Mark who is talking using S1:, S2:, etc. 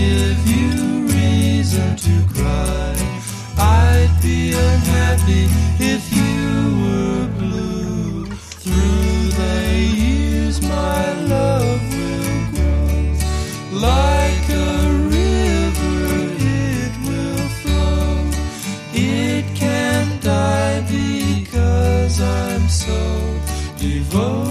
S1: give you reason to cry. I'd be unhappy if you were blue. Through the years my love will grow. Like a river it will flow. It can't die because I'm so devoted.